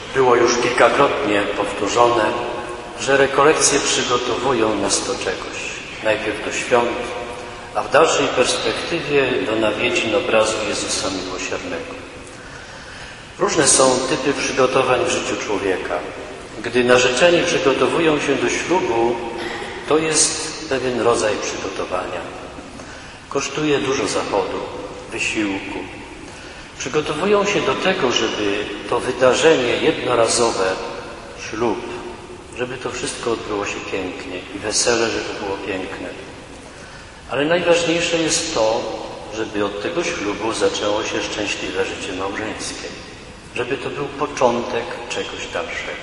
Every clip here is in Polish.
Było już kilkakrotnie powtórzone, że rekolekcje przygotowują nas do czegoś. Najpierw do świąt, a w dalszej perspektywie do nawiedzin obrazu Jezusa Miłosiernego. Różne są typy przygotowań w życiu człowieka. Gdy narzeczeni przygotowują się do ślubu, to jest pewien rodzaj przygotowania. Kosztuje dużo zachodu, wysiłku. Przygotowują się do tego, żeby to wydarzenie jednorazowe, ślub, żeby to wszystko odbyło się pięknie i wesele, żeby było piękne. Ale najważniejsze jest to, żeby od tego ślubu zaczęło się szczęśliwe życie małżeńskie. Żeby to był początek czegoś dalszego.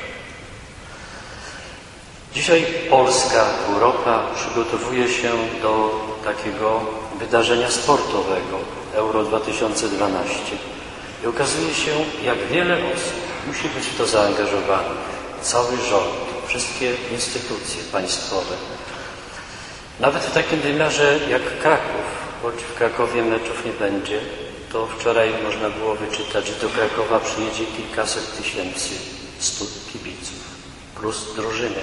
Dzisiaj Polska, Europa przygotowuje się do takiego wydarzenia sportowego Euro 2012 i okazuje się, jak wiele osób musi być w to zaangażowanych. Cały rząd, wszystkie instytucje państwowe. Nawet w takim wymiarze jak Kraków, choć w Krakowie meczów nie będzie, to wczoraj można było wyczytać, że do Krakowa przyjedzie kilkaset tysięcy kibiców plus drużyny.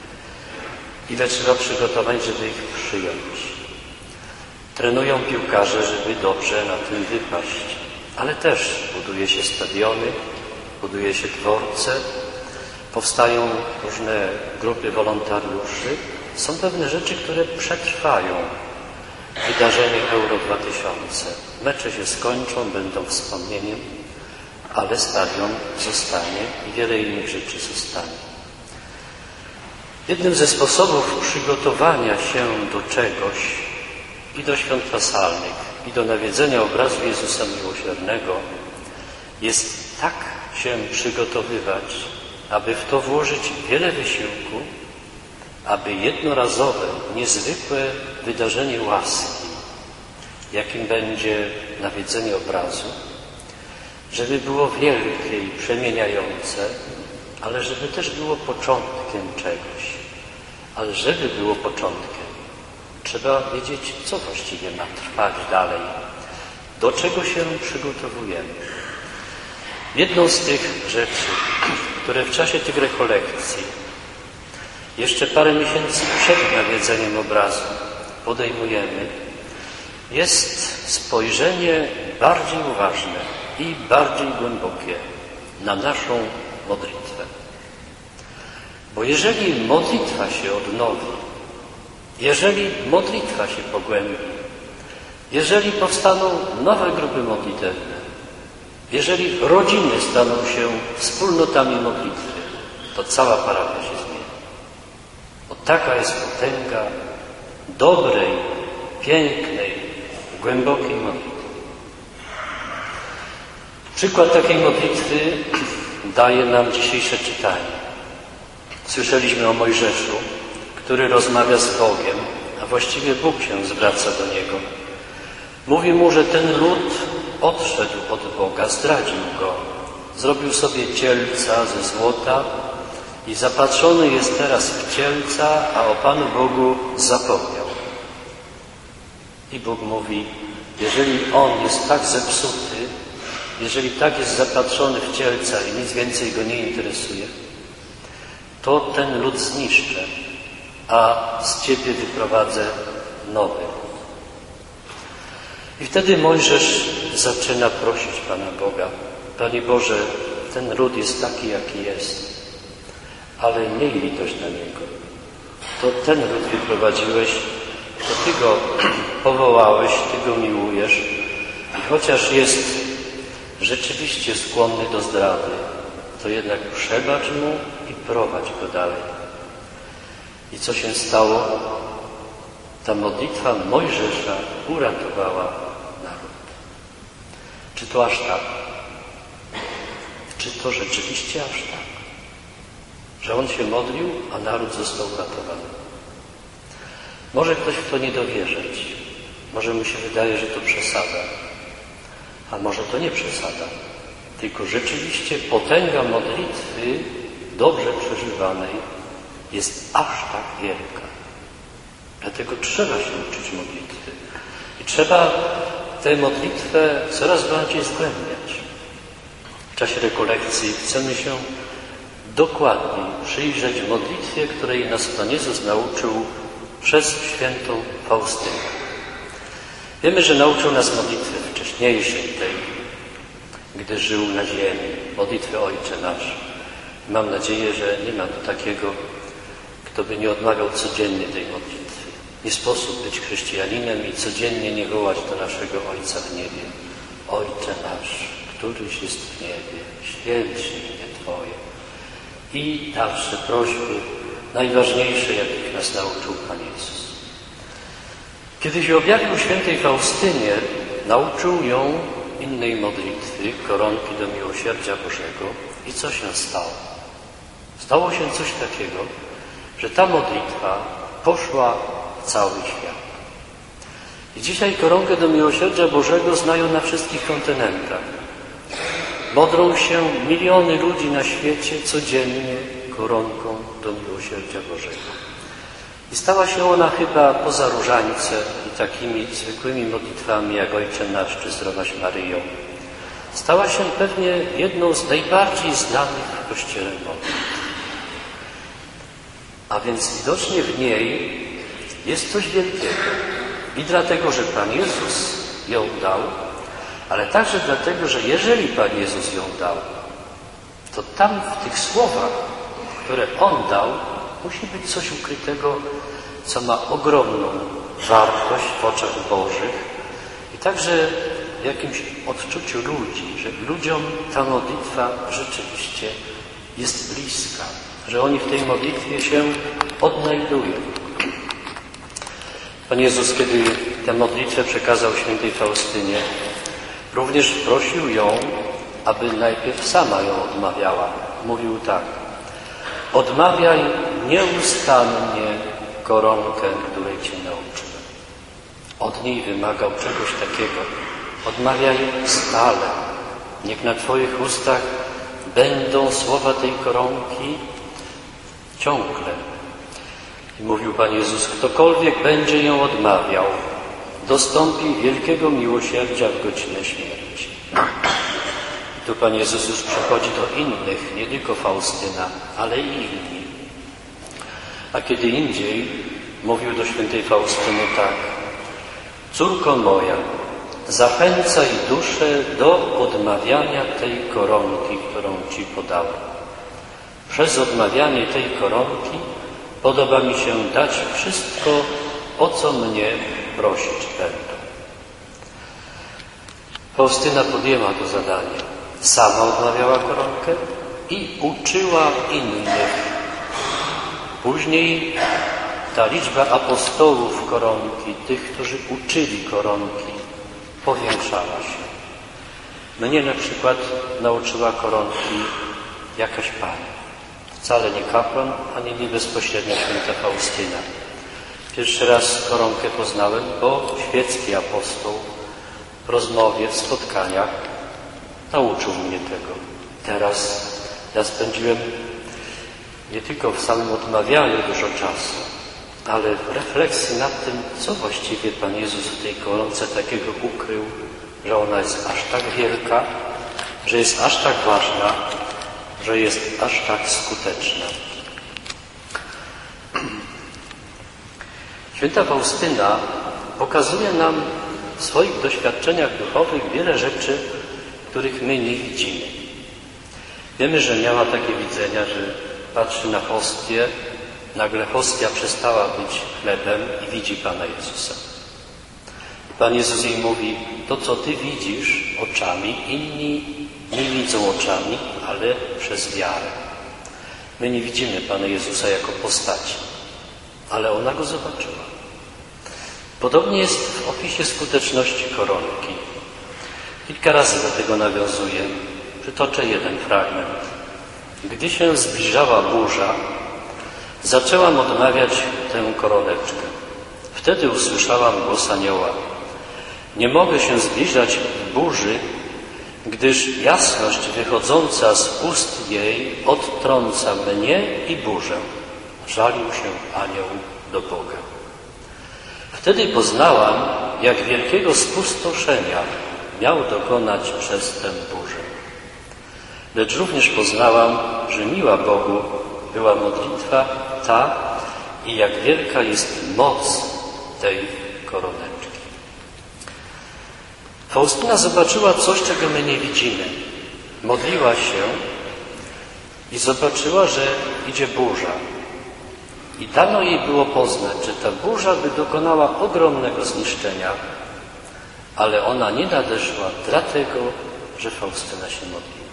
Ile trzeba przygotowań, żeby ich przyjąć. Trenują piłkarze, żeby dobrze na tym wypaść, ale też buduje się stadiony, buduje się dworce, powstają różne grupy wolontariuszy. Są pewne rzeczy, które przetrwają wydarzenie Euro 2000. Mecze się skończą, będą wspomnieniem, ale stadion zostanie i wiele innych rzeczy zostanie. Jednym ze sposobów przygotowania się do czegoś i do świąt paschalnych, i do nawiedzenia obrazu Jezusa Miłosiernego jest tak się przygotowywać, aby w to włożyć wiele wysiłku, aby jednorazowe, niezwykłe wydarzenie łaski, jakim będzie nawiedzenie obrazu, żeby było wielkie i przemieniające, ale żeby też było początkiem czegoś. Ale żeby było początkiem, trzeba wiedzieć, co właściwie ma trwać dalej, do czego się przygotowujemy. Jedną z tych rzeczy, które w czasie tych rekolekcji, jeszcze parę miesięcy przed nawiedzeniem obrazu podejmujemy, jest spojrzenie bardziej uważne i bardziej głębokie na naszą modlitwę. Bo jeżeli modlitwa się odnowi, jeżeli modlitwa się pogłębi, jeżeli powstaną nowe grupy modlitewne, jeżeli rodziny staną się wspólnotami modlitwy, to cała parafia się zmieni. Bo taka jest potęga dobrej, pięknej, głębokiej modlitwy. Przykład takiej modlitwy daje nam dzisiejsze czytanie. Słyszeliśmy o Mojżeszu, który rozmawia z Bogiem, a właściwie Bóg się zwraca do niego. Mówi mu, że ten lud odszedł od Boga, zdradził go. Zrobił sobie cielca ze złota i zapatrzony jest teraz w cielca, a o Panu Bogu zapomniał. I Bóg mówi, jeżeli on jest tak zepsuty, jeżeli tak jest zapatrzony w cielca i nic więcej go nie interesuje, to ten lud zniszczę, a z ciebie wyprowadzę nowy. I wtedy Mojżesz zaczyna prosić Pana Boga. Panie Boże, ten lud jest taki, jaki jest, ale miej litość na niego. To ten lud wyprowadziłeś, to Ty go powołałeś, Ty go miłujesz i chociaż jest rzeczywiście skłonny do zdrady, to jednak przebacz mu i prowadź go dalej. I co się stało? Ta modlitwa Mojżesza uratowała naród. Czy to aż tak? Czy to rzeczywiście aż tak? Że on się modlił, a naród został uratowany. Może ktoś w to nie dowierzać. Może mu się wydaje, że to przesada. A może to nie przesada. Tylko rzeczywiście potęga modlitwy dobrze przeżywanej jest aż tak wielka. Dlatego trzeba się uczyć modlitwy. I trzeba tę modlitwę coraz bardziej zgłębiać. W czasie rekolekcji chcemy się dokładniej przyjrzeć modlitwie, której nas Pan Jezus nauczył przez świętą Faustynę. Wiemy, że nauczył nas modlitwy wcześniejszej, tej, gdy żył na ziemi, modlitwy Ojcze Nasz. Mam nadzieję, że nie ma tu takiego, kto by nie odmawiał codziennie tej modlitwy. Nie sposób być chrześcijaninem i codziennie nie wołać do naszego Ojca w niebie. Ojcze nasz, któryś jest w niebie, święć się imię Twoje. I dalsze prośby, najważniejsze, jakich nas nauczył Pan Jezus. Kiedy się objawił świętej Faustynie, nauczył ją innej modlitwy, koronki do miłosierdzia Bożego. I co się stało? Stało się coś takiego, że ta modlitwa poszła w cały świat. I dzisiaj koronkę do miłosierdzia Bożego znają na wszystkich kontynentach. Modlą się miliony ludzi na świecie codziennie koronką do miłosierdzia Bożego. I stała się ona chyba poza różańcem i takimi zwykłymi modlitwami jak Ojcze Nasz czy Zdrowaś Maryjo. Stała się pewnie jedną z najbardziej znanych w Kościele modlitw. A więc widocznie w niej jest coś wielkiego. I dlatego, że Pan Jezus ją dał, ale także dlatego, że jeżeli Pan Jezus ją dał, to tam w tych słowach, które On dał, musi być coś ukrytego, co ma ogromną wartość w oczach Bożych i także w jakimś odczuciu ludzi, że ludziom ta modlitwa rzeczywiście jest bliska, że oni w tej modlitwie się odnajdują. Pan Jezus, kiedy tę modlitwę przekazał świętej Faustynie, również prosił ją, aby najpierw sama ją odmawiała. Mówił tak: odmawiaj nieustannie koronkę, której Cię nauczyłem. Od niej wymagał czegoś takiego. Odmawiaj stale. Niech na Twoich ustach będą słowa tej koronki ciągle. I mówił Pan Jezus, ktokolwiek będzie ją odmawiał, dostąpi wielkiego miłosierdzia w godzinę śmierci. I tu Pan Jezus już przechodzi do innych, nie tylko Faustyna, ale i inni. A kiedy indziej mówił do świętej Faustyny tak: córko moja, zachęcaj duszę do odmawiania tej koronki, którą Ci podałem. Przez odmawianie tej koronki podoba mi się dać wszystko, o co mnie prosić będą. Faustyna podjęła to zadanie. Sama odmawiała koronkę i uczyła innych. Później ta liczba apostołów koronki, tych, którzy uczyli koronki, powiększała się. Mnie na przykład nauczyła koronki jakaś pani. Wcale nie kapłan, ani nie bezpośrednio święta Faustyna. Pierwszy raz koronkę poznałem, bo świecki apostoł w rozmowie, w spotkaniach nauczył mnie tego. Teraz ja spędziłem nie tylko w samym odmawianiu dużo czasu, ale w refleksji nad tym, co właściwie Pan Jezus w tej koronce takiego ukrył, że ona jest aż tak wielka, że jest aż tak ważna, że jest aż tak skuteczna. Święta Faustyna pokazuje nam w swoich doświadczeniach duchowych wiele rzeczy, których my nie widzimy. Wiemy, że miała takie widzenia, że patrzy na hostię, nagle hostia przestała być chlebem i widzi Pana Jezusa. Pan Jezus jej mówi: to, co Ty widzisz oczami, inni nie widzą oczami, ale przez wiarę. My nie widzimy Pana Jezusa jako postaci, ale ona Go zobaczyła. Podobnie jest w opisie skuteczności koronki. Kilka razy do tego nawiązuję. Przytoczę jeden fragment. Gdy się zbliżała burza, zaczęłam odmawiać tę koroneczkę. Wtedy usłyszałam głos anioła: nie mogę się zbliżać w burzy, gdyż jasność wychodząca z ust jej odtrąca mnie i burzę. Żalił się anioł do Boga. Wtedy poznałam, jak wielkiego spustoszenia miał dokonać przez tę burzę. Lecz również poznałam, że miła Bogu była modlitwa ta i jak wielka jest moc tej koroneczki. Faustyna zobaczyła coś, czego my nie widzimy. Modliła się i zobaczyła, że idzie burza. I dano jej było poznać, że ta burza by dokonała ogromnego zniszczenia, ale ona nie nadeszła dlatego, że Faustyna się modliła.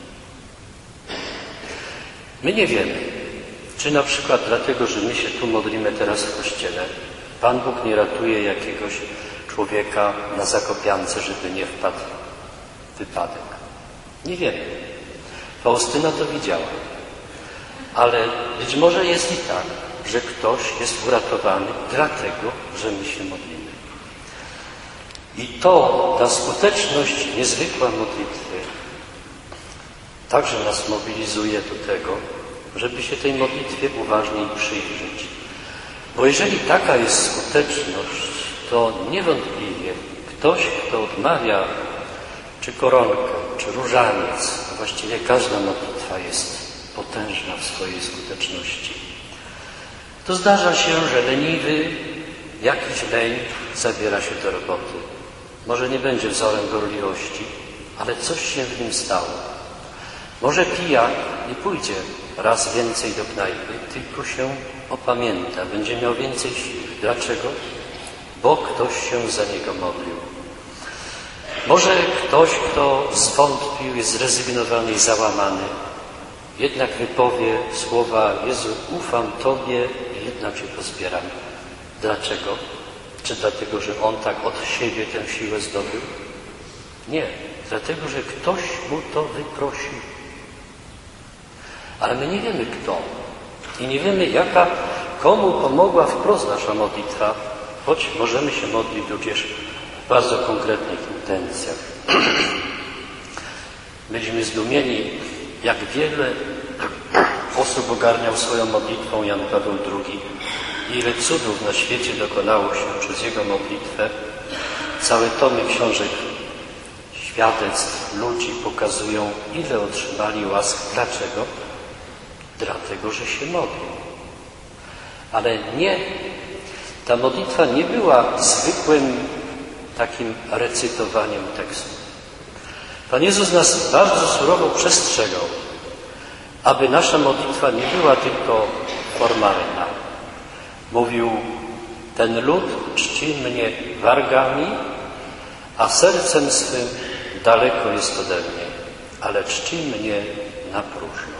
My nie wiemy, czy na przykład dlatego, że my się tu modlimy teraz w Kościele, Pan Bóg nie ratuje jakiegoś człowieka na Zakopiance, żeby nie wpadł w wypadek. Nie wiemy. Faustyna to widziała. Ale być może jest i tak, że ktoś jest uratowany dlatego, że my się modlimy. I to, ta skuteczność niezwykła modlitwy także nas mobilizuje do tego, żeby się tej modlitwie uważniej przyjrzeć. Bo jeżeli taka jest skuteczność, to niewątpliwie ktoś, kto odmawia czy koronkę, czy różaniec, właściwie każda modlitwa jest potężna w swojej skuteczności. To zdarza się, że leniwy, jakiś leń zabiera się do roboty. Może nie będzie wzorem gorliwości, ale coś się w nim stało. Może pijak nie pójdzie raz więcej do knajpy, tylko się opamięta, będzie miał więcej sił. Dlaczego? Bo ktoś się za niego modlił. Może ktoś, kto zwątpił, jest zrezygnowany i załamany, jednak wypowie słowa: Jezu, ufam Tobie i jednak się pozbieram. Dlaczego? Czy dlatego, że on tak od siebie tę siłę zdobył? Nie, dlatego, że ktoś mu to wyprosił. Ale my nie wiemy kto i nie wiemy komu pomogła wprost nasza modlitwa, choć możemy się modlić również w bardzo konkretnych intencjach. Byliśmy zdumieni, jak wiele osób ogarniał swoją modlitwą Jan Paweł II i ile cudów na świecie dokonało się przez jego modlitwę. Całe tomy książek świadectw ludzi pokazują, ile otrzymali łask. Dlaczego? Dlatego, że się modlił. Ale nie, ta modlitwa nie była zwykłym takim recytowaniem tekstu. Pan Jezus nas bardzo surowo przestrzegał, aby nasza modlitwa nie była tylko formalna. Mówił: ten lud czci mnie wargami, a sercem swym daleko jest ode mnie, ale czci mnie na próżno.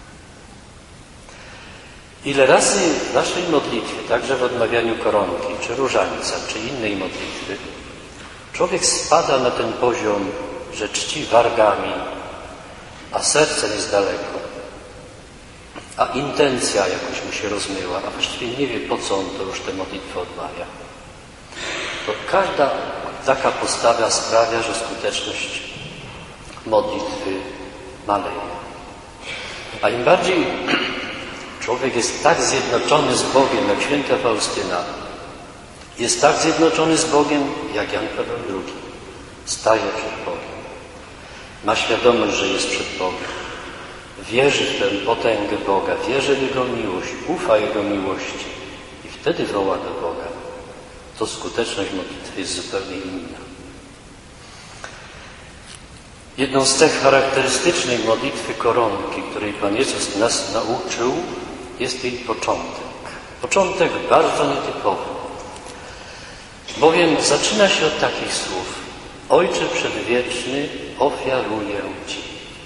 Ile razy w naszej modlitwie, także w odmawianiu koronki, czy różańca, czy innej modlitwy, człowiek spada na ten poziom, że czci wargami, a sercem jest daleko, a intencja jakoś mu się rozmyła, a właściwie nie wie, po co on to już tę modlitwę odmawia. To każda taka postawa sprawia, że skuteczność modlitwy maleje. A im bardziej człowiek jest tak zjednoczony z Bogiem, jak święta Faustyna, jest tak zjednoczony z Bogiem, jak Jan Paweł II, staje przed Bogiem, ma świadomość, że jest przed Bogiem, wierzy w tę potęgę Boga, wierzy w Jego miłość, ufa Jego miłości i wtedy woła do Boga. To skuteczność modlitwy jest zupełnie inna. Jedną z cech charakterystycznych modlitwy koronki, której Pan Jezus nas nauczył, jest jej początek. Początek bardzo nietypowy, bowiem zaczyna się od takich słów: Ojcze Przedwieczny, ofiaruję Ci.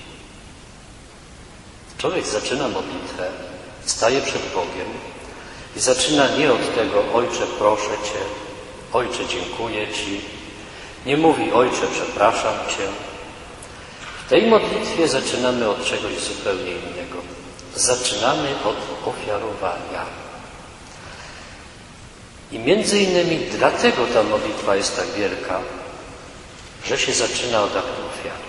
Człowiek zaczyna modlitwę, staje przed Bogiem i zaczyna nie od tego: Ojcze, proszę Cię, Ojcze, dziękuję Ci. Nie mówi: Ojcze, przepraszam Cię. W tej modlitwie zaczynamy od czegoś zupełnie innego. Zaczynamy od ofiarowania. I między innymi dlatego ta modlitwa jest tak wielka, że się zaczyna od aktu ofiary.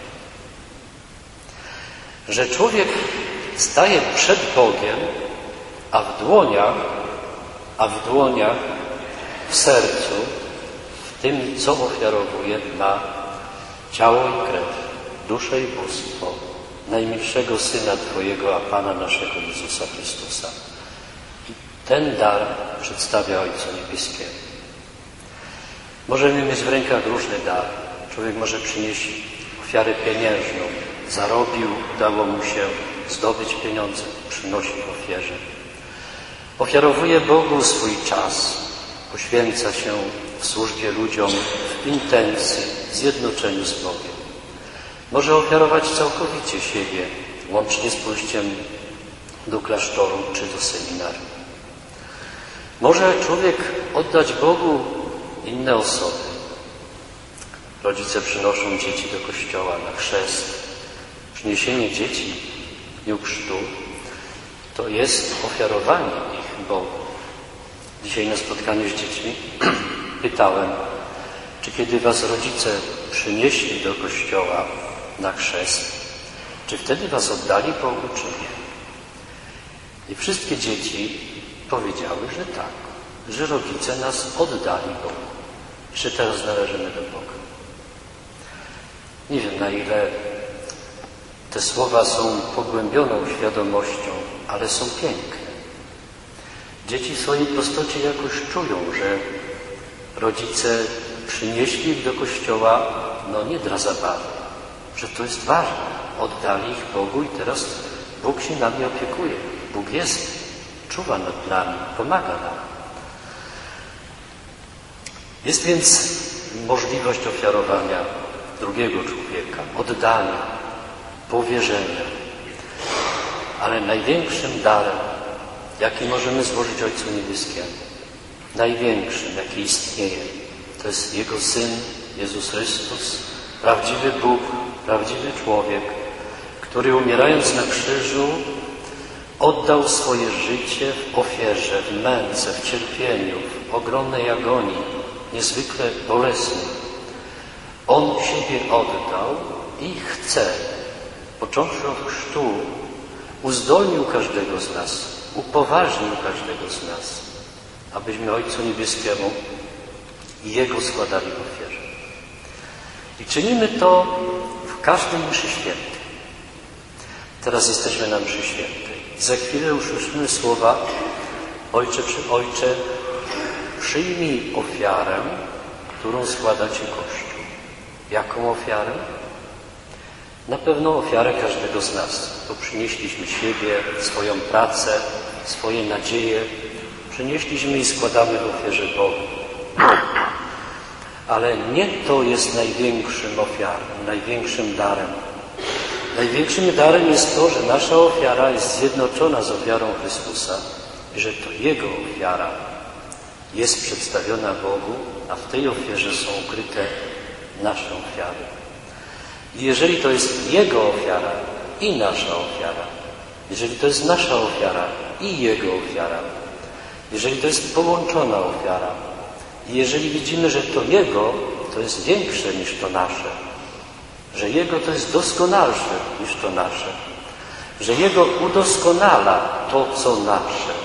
Że człowiek staje przed Bogiem, a w dłoniach, w sercu, w tym, co ofiarowuje, ma ciało i krew, duszę i bóstwo, najmilszego Syna Twojego, a Pana naszego Jezusa Chrystusa. I ten dar przedstawia Ojcu Niebieskiemu. Możemy mieć w rękach różny dar. Człowiek może przynieść ofiarę pieniężną. Zarobił, udało mu się zdobyć pieniądze, przynosi w ofierze. Ofiarowuje Bogu swój czas, poświęca się w służbie ludziom, w intencji, w zjednoczeniu z Bogiem. Może ofiarować całkowicie siebie, łącznie z pójściem do klasztoru czy do seminarium. Może człowiek oddać Bogu inne osoby. Rodzice przynoszą dzieci do kościoła na chrzest. Przyniesienie dzieci w dniu chrztu to jest ofiarowanie ich Bogu. Dzisiaj na spotkaniu z dziećmi pytałem, czy kiedy was rodzice przynieśli do kościoła na chrzest, czy wtedy was oddali Bogu, czy nie? I wszystkie dzieci powiedziały, że tak, że rodzice nas oddali Bogu, że teraz należymy do Boga. Nie wiem, na ile te słowa są pogłębioną świadomością, ale są piękne. Dzieci w swojej prostocie jakoś czują, że rodzice przynieśli ich do kościoła, nie dla zabawy, że to jest ważne. Oddali ich Bogu i teraz Bóg się nami opiekuje. Bóg jest, czuwa nad nami, pomaga nam. Jest więc możliwość ofiarowania drugiego człowieka, oddania, powierzenia. Ale największym darem, jaki możemy złożyć Ojcu Niebieskiemu, największym, jaki istnieje, to jest Jego Syn, Jezus Chrystus, prawdziwy Bóg, prawdziwy człowiek, który umierając na krzyżu oddał swoje życie w ofierze, w męce, w cierpieniu, w ogromnej agonii, niezwykle bolesnej. On siebie oddał i chce, począwszy od chrztu, uzdolnił każdego z nas, upoważnił każdego z nas, abyśmy Ojcu Niebieskiemu i Jego składali w ofierze. I czynimy to w każdym mszy świętej. Teraz jesteśmy na mszy świętej. Za chwilę usłyszymy słowa: Ojcze, przyjmij ofiarę, którą składa Ci Kościół. Jaką ofiarę? Na pewno ofiarę każdego z nas. Bo przynieśliśmy siebie, swoją pracę, swoje nadzieje. Przynieśliśmy i składamy w ofierze Bogu. Ale nie to jest największym ofiarą, największym darem. Największym darem jest to, że nasza ofiara jest zjednoczona z ofiarą Chrystusa i że to Jego ofiara jest przedstawiona Bogu, a w tej ofierze są ukryte nasze ofiary. I jeżeli to jest Jego ofiara i nasza ofiara, jeżeli to jest nasza ofiara i Jego ofiara, jeżeli to jest połączona ofiara i jeżeli widzimy, że to Jego, to jest większe niż to nasze, że Jego to jest doskonalsze niż to nasze, że Jego udoskonala to, co nasze,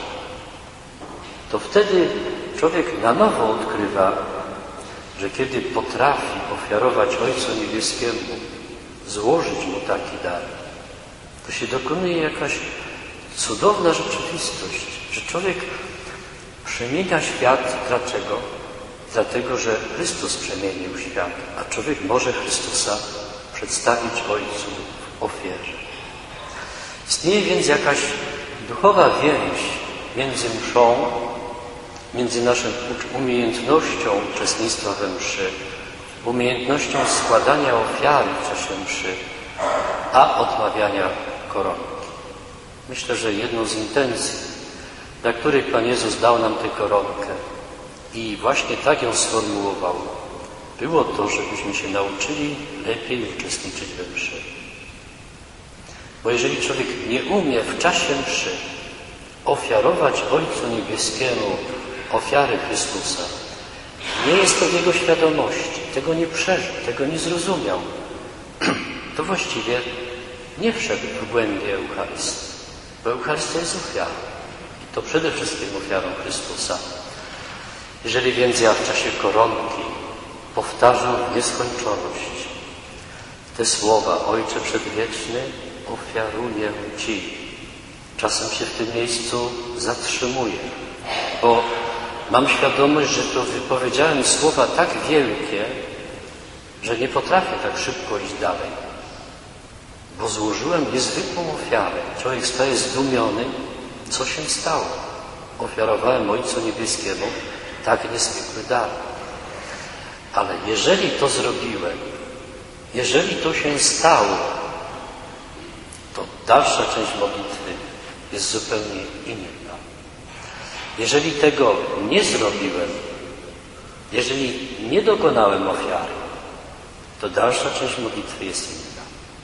to wtedy człowiek na nowo odkrywa, że kiedy potrafi ofiarować Ojcu Niebieskiemu, złożyć Mu taki dar, to się dokonuje jakaś cudowna rzeczywistość, że człowiek przemienia świat. Dlaczego? Dlatego, że Chrystus przemienił świat, a człowiek może Chrystusa przedstawić Ojcu w ofierze. Istnieje więc jakaś duchowa więź między mszą, między naszą umiejętnością uczestnictwa we mszy, umiejętnością składania ofiary w czasie mszy, a odmawiania koronki. Myślę, że jedną z intencji, dla których Pan Jezus dał nam tę koronkę i właśnie tak ją sformułował, było to, żebyśmy się nauczyli lepiej uczestniczyć we mszy. Bo jeżeli człowiek nie umie w czasie mszy ofiarować Ojcu Niebieskiemu ofiary Chrystusa, nie jest to w jego świadomości, tego nie przeżył, tego nie zrozumiał, to właściwie nie wszedł w głębie Eucharystii. Bo Eucharystia jest ofiarą. I to przede wszystkim ofiarą Chrystusa. Jeżeli więc ja w czasie koronki powtarzam w nieskończoność te słowa: Ojcze Przedwieczny, ofiaruję Ci. Czasem się w tym miejscu zatrzymuję, bo mam świadomość, że to wypowiedziałem słowa tak wielkie, że nie potrafię tak szybko iść dalej, bo złożyłem niezwykłą ofiarę. Człowiek staje zdumiony, co się stało. Ofiarowałem Ojcu Niebieskiemu tak niezwykły dar. Ale jeżeli to zrobiłem, jeżeli to się stało, to dalsza część modlitwy jest zupełnie inna. Jeżeli tego nie zrobiłem, jeżeli nie dokonałem ofiary, to dalsza część modlitwy jest inna.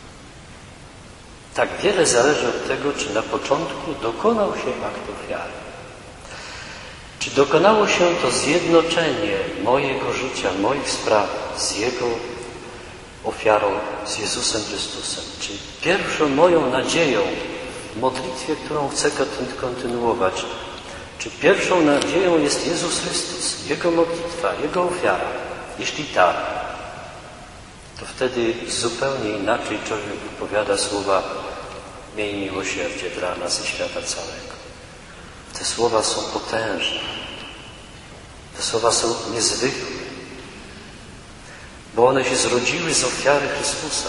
Tak wiele zależy od tego, czy na początku dokonał się akt ofiary. Czy dokonało się to zjednoczenie mojego życia, moich spraw z Jego ofiarą, z Jezusem Chrystusem? Czy pierwszą moją nadzieją w modlitwie, którą chcę kontynuować, czy pierwszą nadzieją jest Jezus Chrystus, Jego modlitwa, Jego ofiara? Jeśli tak, to wtedy zupełnie inaczej człowiek wypowiada słowa: miej miłosierdzie dla nas i świata całego. Te słowa są potężne. Te słowa są niezwykłe, bo one się zrodziły z ofiary Chrystusa.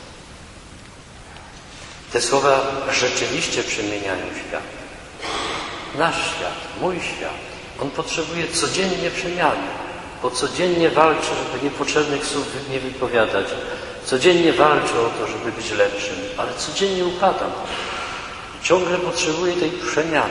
Te słowa rzeczywiście przemieniają świat. Nasz świat, mój świat. On potrzebuje codziennie przemiany, bo codziennie walczę, żeby niepotrzebnych słów nie wypowiadać. Codziennie walczę o to, żeby być lepszym, ale codziennie upadam. Ciągle potrzebuję tej przemiany.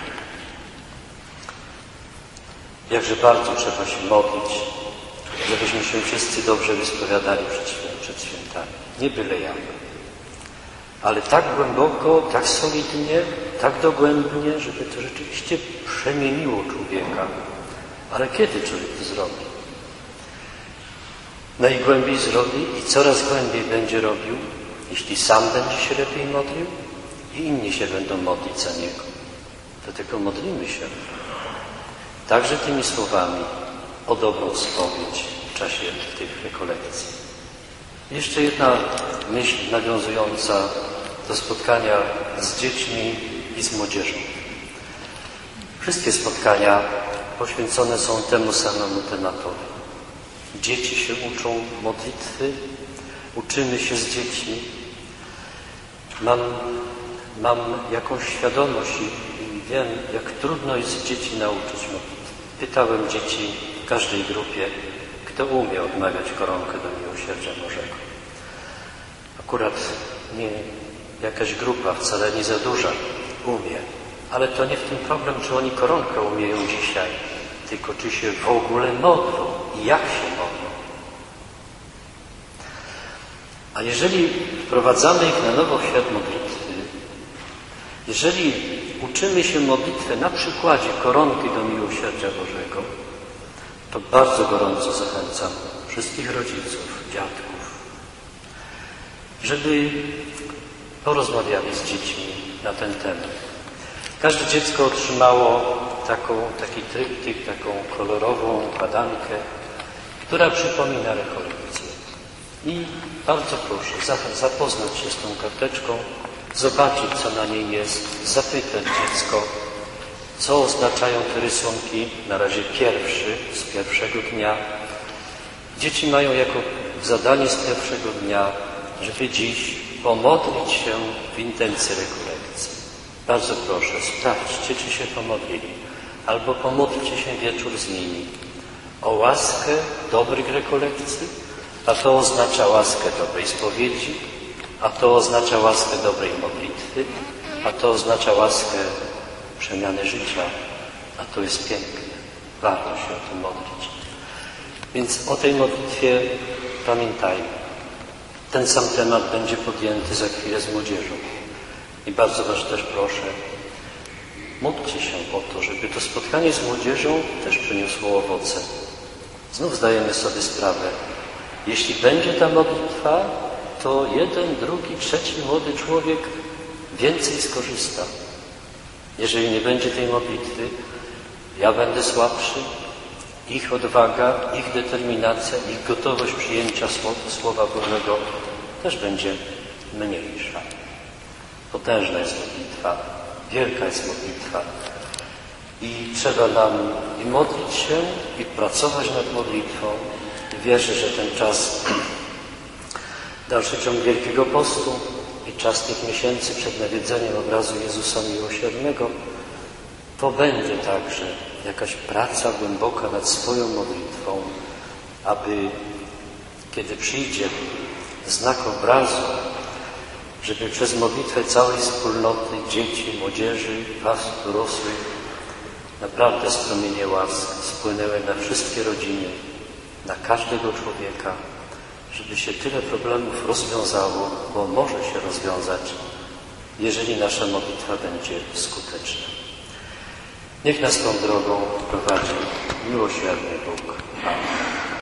Jakże bardzo trzeba się modlić, żebyśmy się wszyscy dobrze wyspowiadali przed świętami. Nie byle jak. Ale tak głęboko, tak solidnie, tak dogłębnie, żeby to rzeczywiście przemieniło człowieka. Ale kiedy człowiek to zrobi? Najgłębiej zrobi i coraz głębiej będzie robił, jeśli sam będzie się lepiej modlił i inni się będą modlić za niego. To tylko modlimy się. Także tymi słowami o dobrą spowiedź w czasie tych rekolekcji. Jeszcze jedna myśl nawiązująca do spotkania z dziećmi i z młodzieżą. Wszystkie spotkania poświęcone są temu samemu tematowi. Dzieci się uczą modlitwy, uczymy się z dziećmi. Mam jakąś świadomość i wiem, jak trudno jest dzieci nauczyć modlitwy. Pytałem dzieci w każdej grupie, kto umie odmawiać koronkę do Miłosierdzia Bożego. Akurat nie jakaś grupa, wcale nie za duża, umie. Ale to nie w tym problem, czy oni koronkę umieją dzisiaj, tylko czy się w ogóle modlą i jak się modlą. A jeżeli wprowadzamy ich na nowo w świat modlitwy, jeżeli uczymy się modlitwy na przykładzie koronki do Miłosierdzia Bożego, to bardzo gorąco zachęcam wszystkich rodziców, dziadków, żeby porozmawiali z dziećmi na ten temat. Każde dziecko otrzymało taki tryptyk, taką kolorową układankę, która przypomina rekolekcję. I bardzo proszę zapoznać się z tą karteczką, zobaczyć, co na niej jest, zapytać dziecko, co oznaczają te rysunki, na razie pierwszy, z pierwszego dnia. Dzieci mają jako zadanie z pierwszego dnia, żeby dziś pomodlić się w intencji rekolekcji. Bardzo proszę, sprawdźcie, czy się pomodlili, albo pomódlcie się wieczór z nimi o łaskę dobrych rekolekcji, a to oznacza łaskę dobrej spowiedzi, a to oznacza łaskę dobrej modlitwy, a to oznacza łaskę przemiany życia, a to jest piękne. Warto się o tym modlić. Więc o tej modlitwie pamiętajmy. Ten sam temat będzie podjęty za chwilę z młodzieżą. I bardzo Was też proszę, módlcie się o to, żeby to spotkanie z młodzieżą też przyniosło owoce. Znów zdajemy sobie sprawę, jeśli będzie ta modlitwa, to jeden, drugi, trzeci młody człowiek więcej skorzysta. Jeżeli nie będzie tej modlitwy, ja będę słabszy, ich odwaga, ich determinacja, ich gotowość przyjęcia Słowa Bożego też będzie mniejsza. Potężna jest modlitwa, wielka jest modlitwa. I trzeba nam i modlić się, i pracować nad modlitwą. Wierzę, że ten czas, dalszy ciąg Wielkiego Postu i czas tych miesięcy przed nawiedzeniem obrazu Jezusa Miłosiernego, to będzie także jakaś praca głęboka nad swoją modlitwą, aby kiedy przyjdzie znak obrazu, żeby przez modlitwę całej wspólnoty, dzieci, młodzieży, was dorosłych, naprawdę strumienie łask spłynęły na wszystkie rodziny, na każdego człowieka, żeby się tyle problemów rozwiązało, bo może się rozwiązać, jeżeli nasza modlitwa będzie skuteczna. Niech nas tą drogą prowadzi miłosierny Bóg. Amen.